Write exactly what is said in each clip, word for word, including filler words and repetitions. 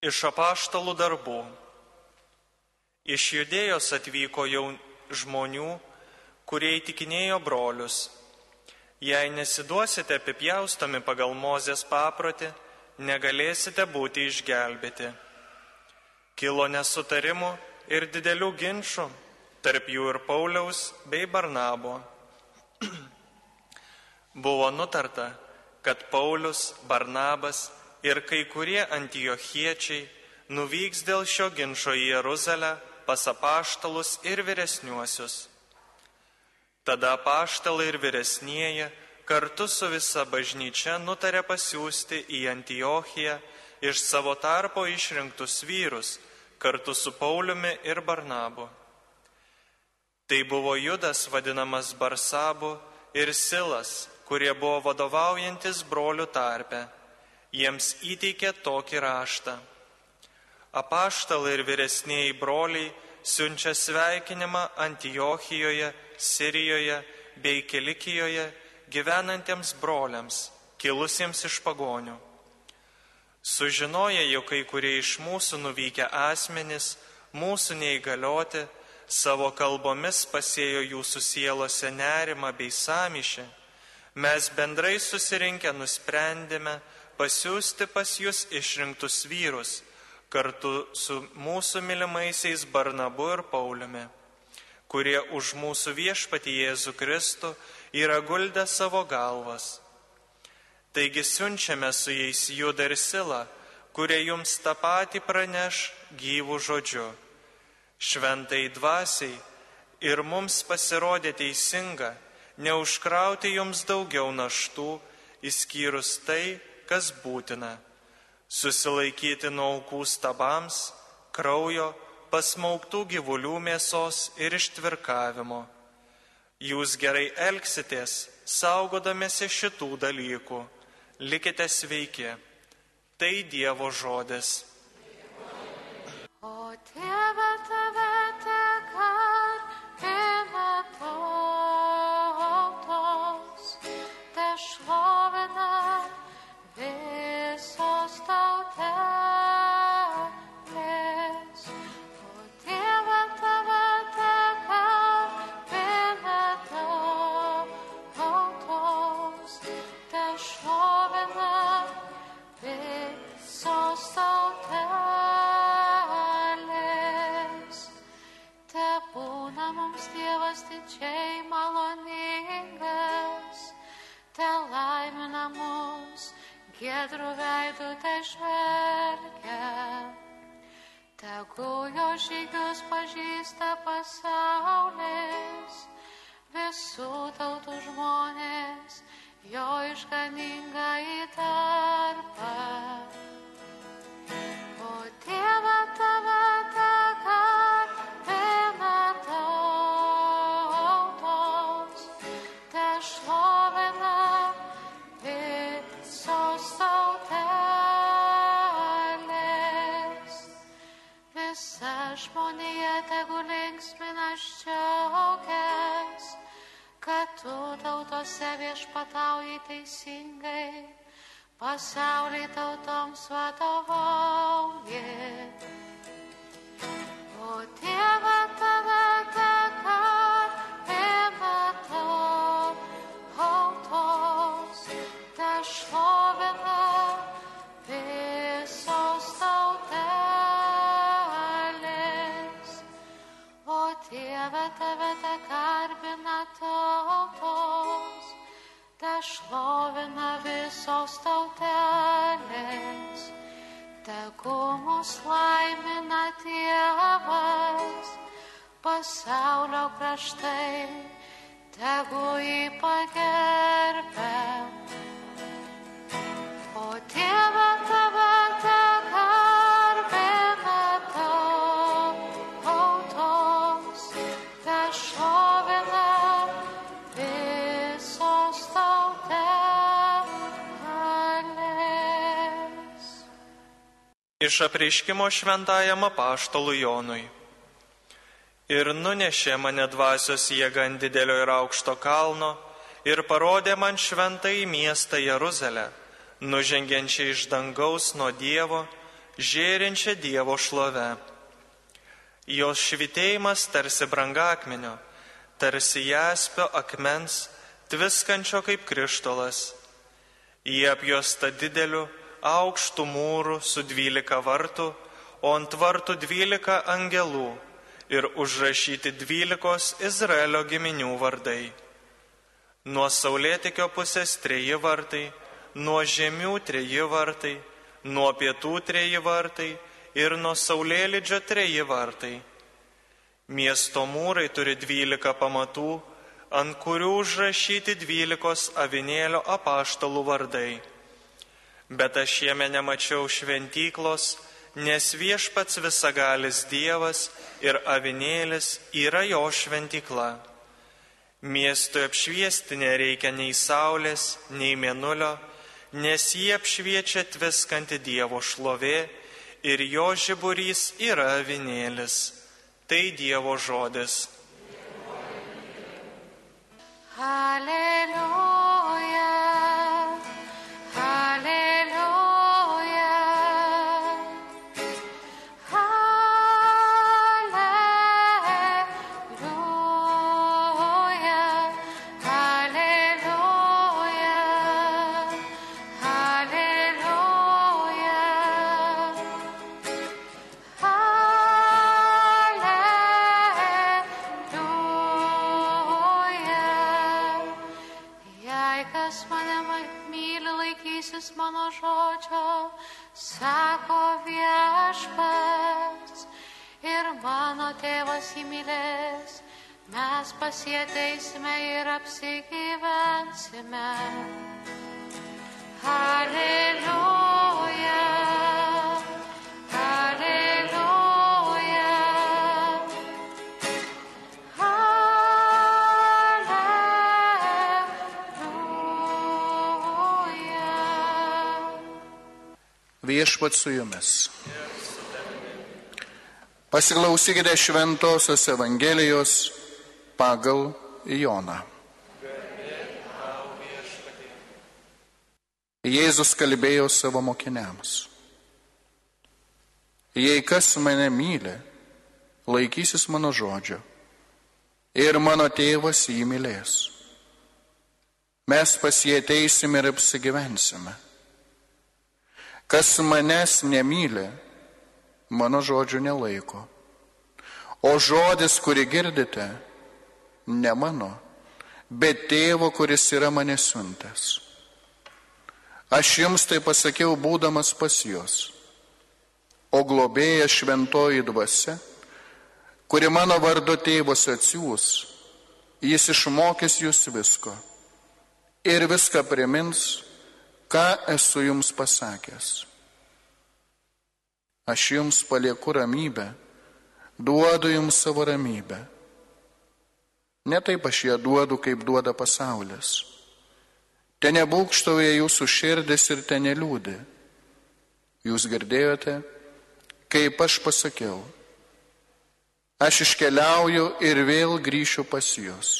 Iš apaštalų darbų. Iš Judėjos atvyko jau žmonių, kurie įtikinėjo brolius. Jei nesiduosite apipjaustomi pagal Mozės paprotį, negalėsite būti išgelbėti. Kilo nesutarimų ir didelių ginčų, tarp jų ir Pauliaus bei Barnabo. Buvo nutarta, kad Paulius, Barnabas ir kai kurie antiochiečiai nuvyks dėl šio ginčo į Jeruzalę pas apaštalus ir vyresniuosius. Tada apaštalai ir vyresnieji kartu su visa bažnyčia nutarė pasiųsti į Antiochiją iš savo tarpo išrinktus vyrus kartu su Pauliumi ir Barnabu. Tai buvo Judas vadinamas Barsabu ir Silas, kurie buvo vadovaujantis brolių tarpe. Jiems įteikė tokį raštą. Apaštalai ir vyresnieji broliai siunčia sveikinimą Antiochijoje, Sirijoje bei Kilikijoje gyvenantiems broliams, kilusiems iš pagonių. Sužinoję, jog kai kurie iš mūsų nuvykę asmenys, mūsų neįgalioti, savo kalbomis pasėjo jūsų sielose nerimą bei sąmyšį, mes bendrai susirinkę nusprendėme pasiųsti pas jūs išrinktus vyrus, kartu su mūsų mylimaisiais Barnabu ir Pauliumi, kurie už mūsų viešpatį Jėzų Kristų yra guldę savo galvas. Taigi siunčiame su jais Judą ir Silą, kurie jums tą patį praneš gyvų žodžiu. Šventai dvasiai ir mums pasirodė teisinga neužkrauti jums daugiau naštų, išskyrus tai, kas būtina - susilaikyti nuo aukų stabams, kraujo, pasmauktų gyvulių mėsos ir ištvirkavimo. Jūs gerai elgsitės, saugodamiesi šitų dalykų. Likite sveiki. Tai Dievo žodis. O Tėve, tave tegarbina tautos, tešlovina visos tautelės. O Tėve, tave tegarbina tautos, tešlovina visos tautelės. Tebūna mums Dievas didžiai maloningas, te laimina mus, giedrų veidų te žvelgia. Tegu jo žygius pažįsta pasaulis, visų tautų žmonės, jo išganingą įdarbą. O Tėve, tave tegarbina tautos, tešlovina visos tautelės. Visa žmonija tegu linksminas džiaugias, kad tu tautose viešpatauji teisingai, pasaulį tautoms vadovauji. O Tėve, tave tegarbina tautos, tešlovina visos tautelės. O Tėve, tave tegarbina tautos, tešlovina visos tautelės. Tegu mus laimina Dievas, pasaulio kraštai, tegu jį pagerbia. O Tėve, tave tegarbina tautos, tešlovina visos tautelės. Iš apreiškimo šventajam apaštalui Jonui. Ir nunešė mane dvasios jėga ant didelio ir aukšto kalno ir parodė man šventąjį miestą Jeruzalę, nužengiančią iš dangaus nuo Dievo, žėrinčią Dievo šlovę. Jos švytėjimas tarsi brangakmenio, tarsi jaspio akmens, tviskančio kaip krištolas. Jie apjuosta dideliu, aukštų mūrų su dvylika vartų, o ant vartų dvylika angelų ir užrašyti dvylikos Izraelio giminių vardai. Nuo saulėtekio pusės treji vartai, nuo žemių treji vartai, nuo pietų treji vartai ir nuo saulėlydžio treji vartai. Miesto mūrai turi dvylika pamatų, ant kurių užrašyti dvylikos avinėlio apaštalų vardai. Bet aš jame nemačiau šventyklos, nes Viešpats visagalis Dievas ir avinėlis yra jo šventykla. Miestui apšviesti nereikia nei saulės, nei mėnulio, nes jį apšviečia tviskanti Dievo šlovė ir jo žiburys yra avinėlis. Tai Dievo žodis. Alleluja, alleluja, alleluja, alleluja, mano žodžio, sako Viešpats, ir mano tėvas jį mylės, mes pas jį ateisime ir apsigyvensime. Alleluja, alleluja, Viešpats su jumis. Pasiklausykite Šventosios Evangelijos pagal Joną. Jėzus kalbėjo savo mokiniams: jei kas mane myli, laikysis mano žodžio, ir mano tėvas jį mylės. Mes pas jį ateisime ir apsigyvensime. Kas manęs nemyli, mano žodžių nelaiko. O žodis, kurį girdite, ne mano, bet tėvo, kuris yra mane siuntęs. Aš jums tai pasakiau, būdamas pas juos. O globėja šventoji dvasia, kuri mano vardu tėvas atsiųs, jis išmokys jūs visko ir viską primins, ką esu jums pasakęs. Aš jums palieku ramybę, duodu jums savo ramybę. Ne taip aš ją duodu, kaip duoda pasaulis. Te nebūkštauja jūsų širdis ir te neliūdi. Jūs girdėjote, kaip aš pasakiau. Aš iškeliauju ir vėl grįšiu pas jūs.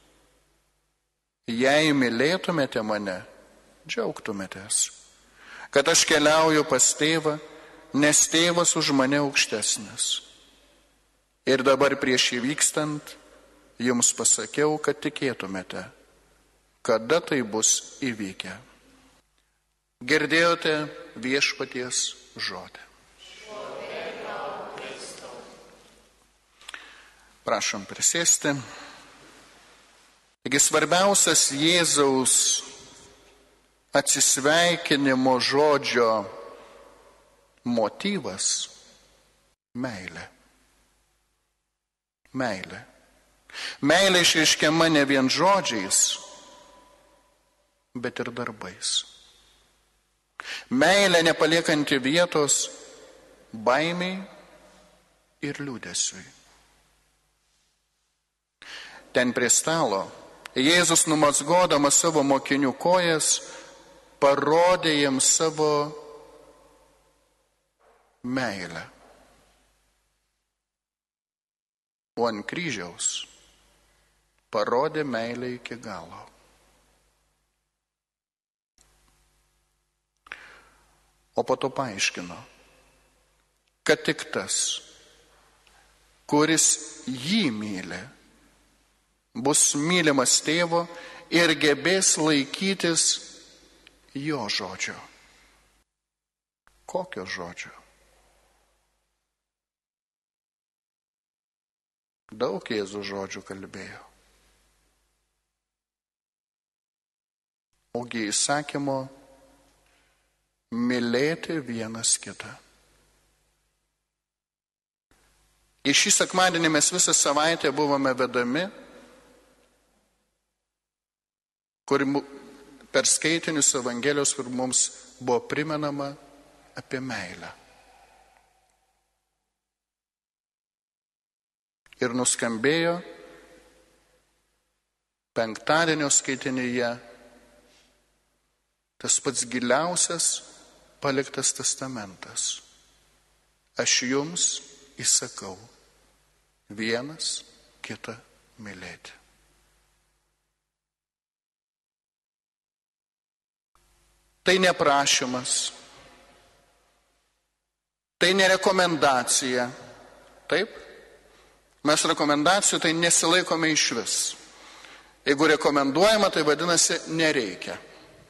Jei mylėtumėte mane, džiaugtumėtės, kad aš keliauju pas tėvą, nes tėvas už mane aukštesnis. Ir dabar prieš įvykstant, jums pasakiau, kad tikėtumėte, kada tai bus įvykę. Girdėjote Viešpaties žodį. Prašom prisėsti. Taigi svarbiausias Jėzaus atsisveikinimo žodžio motyvas – meilė. Meilė. Meilė išreiškiama ne vien žodžiais, bet ir darbais. Meilė nepaliekanti vietos baimiai ir liūdesiui. Ten prie stalo Jėzus, numazgodamas savo mokinių kojas, parodė jiems savo meilę. O ant kryžiaus parodė meilę iki galo. O po to paaiškino: kad tik tas, kuris jį myli, bus mylimas tėvo ir gebės laikytis jo žodžio. Kokio žodžio? Daug Jėzus žodžių kalbėjo. Ogi įsakymo mylėti vienas kitą. Į šį sekmadienį mes visą savaitę buvome vedami, kur per skaitinius Evangelijos, kur mums buvo primenama apie meilę. Ir nuskambėjo penktadienio skaitinyje tas pats giliausias paliktas testamentas. Aš jums įsakau vienas kitą mylėti. Tai ne prašymas, tai ne rekomendacija. Taip? Mes rekomendacijų tai nesilaikome iš vis. Jeigu rekomenduojama, tai vadinasi nereikia.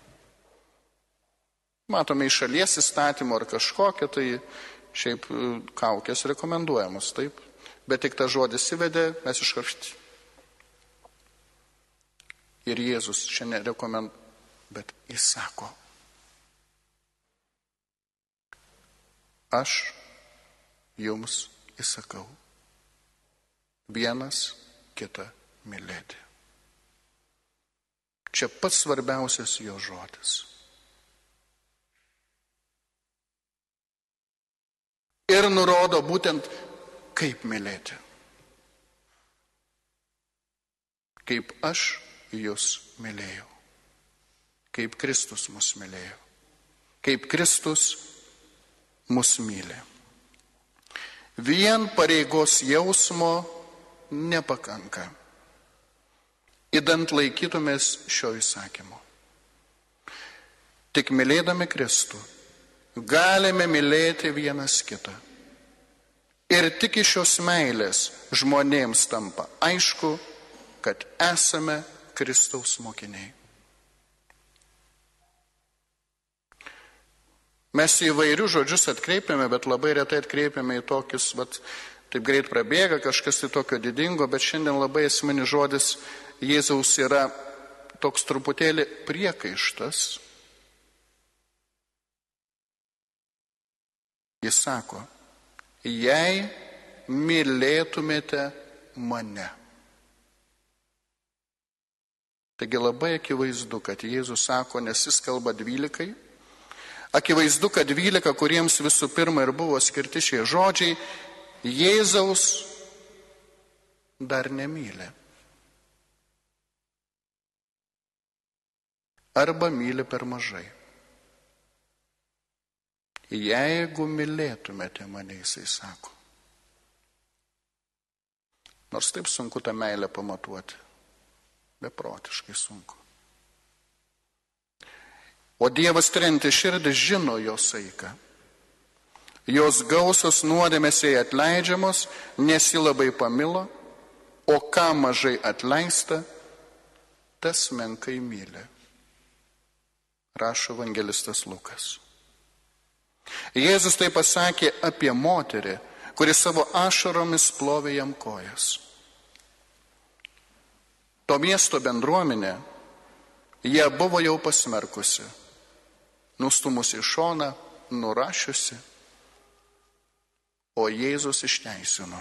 Matome iš šalies įstatymų ar kažkokią, tai šiaip kaukės rekomenduojamos, taip. Bet tik tą žodį įsivedė, mes iškaršti. Ir Jėzus šiandien rekomenduoja, bet jis sako, aš jums įsakau vienas kitą mylėti. Čia pats svarbiausias jo žodis. Ir nurodo būtent, kaip mylėti. Kaip aš jūs mylėjau. Kaip Kristus mus mylėjo. Kaip Kristus mus myli. Vien pareigos jausmo nepakanka, idant laikytumės šio įsakymo. Tik mylėdami Kristų galime mylėti vienas kitą. Ir tik iš šios meilės žmonėms tampa aišku, kad esame Kristaus mokiniai. Mes įvairių žodžius atkreipiame, bet labai retai atkreipiame į tokius, vat, taip greit prabėga, kažkas tai tokio didingo, bet šiandien labai esminis žodis Jėzaus yra toks truputėlį priekaištas. Jis sako, jei mylėtumėte mane. Taigi labai akivaizdu, kad Jėzus sako, nes jis kalba dvylikai, akivaizdu, kad dvylika, kuriems visų pirma ir buvo skirti šie žodžiai, Jėzaus dar nemyli. Arba myli per mažai. Jeigu mylėtumėte mane, jisai sako. Nors taip sunku tą meilę pamatuoti. Beprotiškai sunku. O Dievas trinti širdį žino jos saiką. Jos gausos nuodėmės jai atleidžiamos, nes ji labai pamilo, o ką mažai atleista, tas menkai myli. Rašo evangelistas Lukas. Jėzus tai pasakė apie moterį, kuri savo ašaromis plovė jam kojas. To miesto bendruomenė ją buvo jau pasmerkusi, nustumusi į šoną, nurašiusi, o Jėzus išteisino.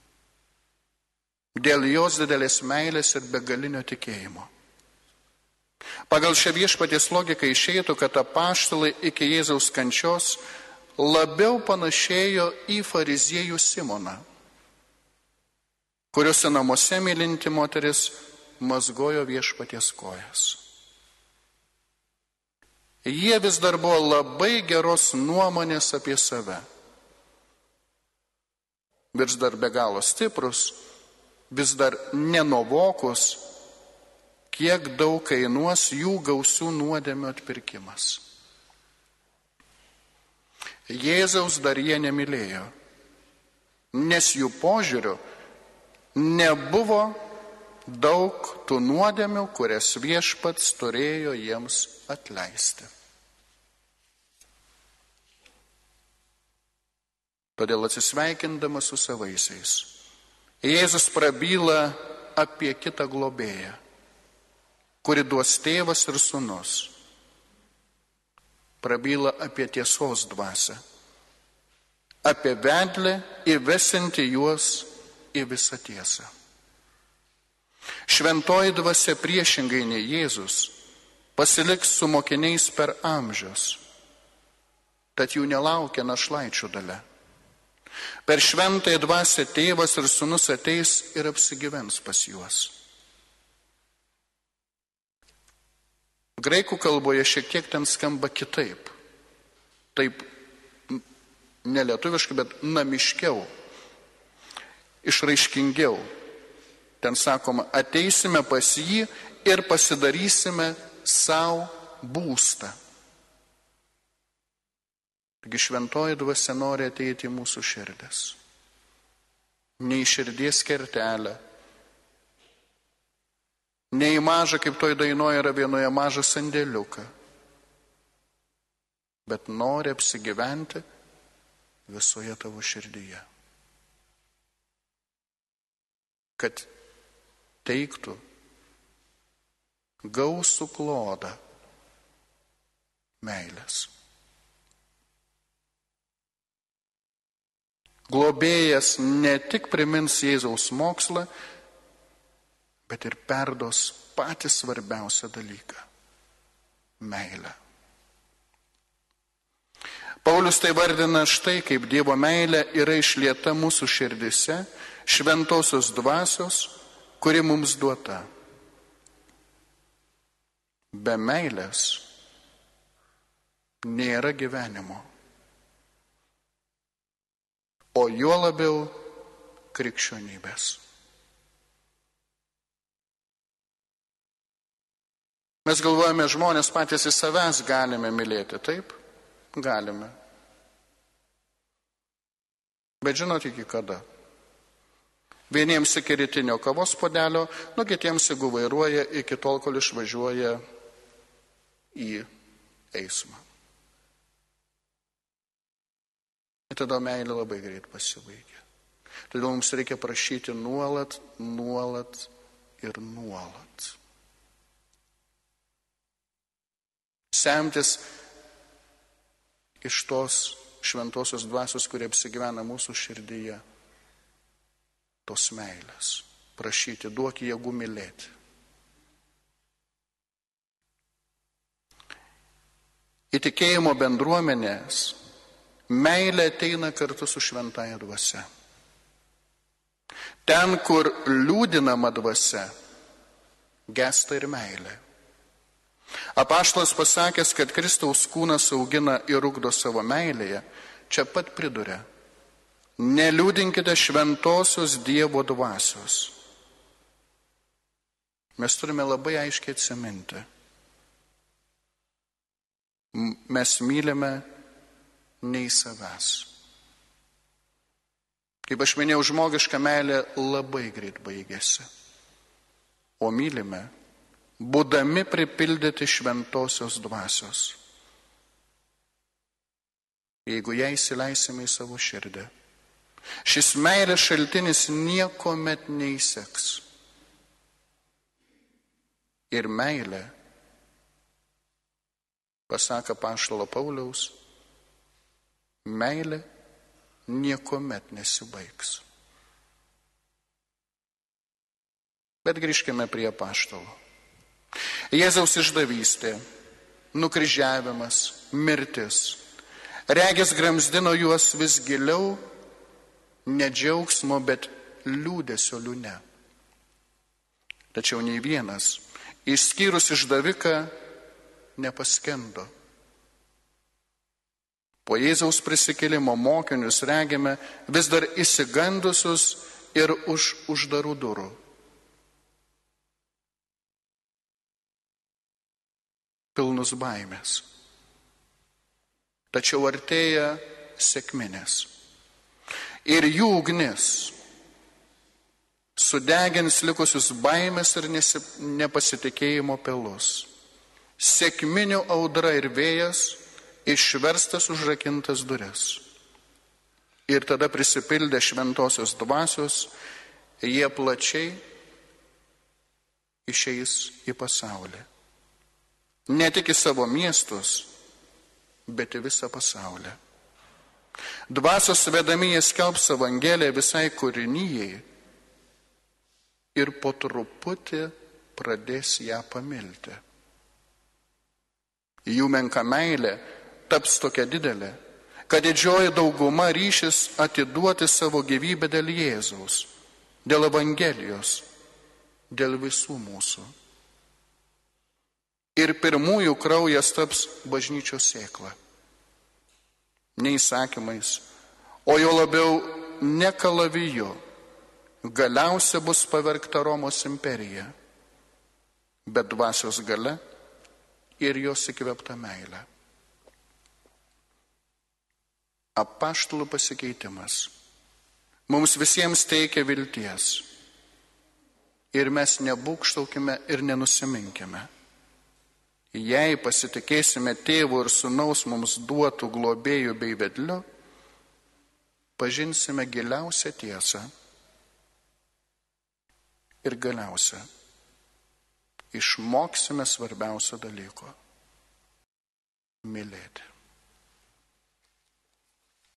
Dėl jos didelės meilės ir begalinio tikėjimo. Pagal šią viešpaties logiką išeitų, kad apaštalai iki Jėzaus kančios labiau panašėjo į fariziejų Simoną, kuriuose namuose mylinti moteris mazgojo viešpaties kojas. Jie vis dar buvo labai geros nuomonės apie save. Vis dar be galo stiprus, vis dar nenovokus, kiek daug kainuos jų gausių nuodėmių atpirkimas. Jėzaus dar jie nemylėjo, nes jų požiūriu nebuvo daug tų nuodėmių, kurias viešpats turėjo jiems atleisti. Todėl atsisveikindamas su savaisiais, Jėzus prabyla apie kitą globėją, kuri duos tėvas ir sūnus. Prabyla apie tiesos dvasią, apie vedlį įvesinti juos į visą tiesą. Šventoji dvasia priešingai nei Jėzus pasiliks su mokiniais per amžius, tad jų nelaukia našlaičių dalia. Per šventąją dvasią tėvas ir sūnus ateis ir apsigyvens pas juos. Graikų kalboje šiek tiek ten skamba kitaip. Taip nelietuviškai, bet namiškiau, išraiškingiau. Ten sakoma, ateisime pas jį ir pasidarysime savo būstą. Taigi šventoji dvasia nori ateiti į mūsų širdis. Ne į širdies kertelę, ne į mažą, kaip toj dainoje yra vienoje, mažą sandėliuką, bet nori apsigyventi visoje tavo širdyje. Kad teiktų gausų klodą meilės. Globėjas ne tik primins Jėzaus mokslą, bet ir perduos patį svarbiausią dalyką – meilę. Paulius tai vardina štai, kaip Dievo meilė yra išlieta mūsų širdise, šventosios dvasios, kuri mums duota. Be meilės nėra gyvenimo, o juo labiau krikščionybės. Mes galvojame, žmonės patys į savęs galime mylėti, taip? Galime. Bet žinot iki kada? Vieniems iki rytinio kavos puodelio, nu kitiems jeigu vairuoja iki tol, kol išvažiuoja į eismą. Ir tada meilė labai greit pasibaigia. Todėl mums reikia prašyti nuolat, nuolat ir nuolat. Semtis iš tos šventosios dvasios, kurie apsigyvena mūsų širdyje, tos meilės. Prašyti, duok jėgų mylėti. Į tikėjimo bendruomenės meilė ateina kartu su šventąja dvasia. Ten, kur liūdinama dvasia, gesta ir meilė. Apaštalas pasakęs, kad Kristaus kūnas augina ir ugdo savo meilėje, čia pat priduria: neliūdinkite šventosios Dievo dvasios. Mes turime labai aiškiai atsiminti. Mes mylime ne į savęs. Kaip aš minėjau, žmogiška meilė labai greit baigėsi. O mylime, būdami pripildyti šventosios dvasios. Jeigu ją įsileisime į savo širdį, šis meilės šaltinis niekuomet neįseks. Ir meilė, pasaka apaštalo Pauliaus, meilė niekuomet nesibaigs. Bet grįžkime prie apaštalo. Jėzaus išdavystė, nukryžiavimas, mirtis, regis gramzdino juos vis giliau, ne džiaugsmo, bet liūdesio liūne. Tačiau nei vienas, išskyrus išdaviką, nepaskendo. Po Jėzaus prisikėlimo mokinius regime vis dar išsigandusius ir už uždarų durų. Pilnus baimės. Tačiau artėja sekminės. Ir jų ugnis sudegins likusius baimės ir nepasitikėjimo pelus. Sekminių audra ir vėjas išverstas užrakintas duris. Ir tada prisipildę šventosios dvasios, jie plačiai išeis į pasaulį. Ne tik į savo miestus, bet į visą pasaulį. Dvasios vedami jie skelbs Evangeliją visai kūrinijai ir po truputį pradės ją pamilti. Jų menka meilė taps tokia didelė, kad didžioji dauguma ryšis atiduoti savo gyvybę dėl Jėzaus, dėl Evangelijos, dėl visų mūsų. Ir pirmųjų kraujas taps bažnyčios sėkla. Ne įsakymais, o jo labiau ne kalaviju, galiausia bus pavergta Romos imperija, bet dvasios galia ir jos įkvėpta meilė. Apaštalų pasikeitimas mums visiems teikia vilties. Ir mes nebūkštaukime ir nenusiminkime. Jei pasitikėsime Tėvo ir Sūnaus mums duotų globėjų bei vedliu, pažinsime giliausią tiesą ir galiausia išmoksime svarbiausio dalyko – mylėti.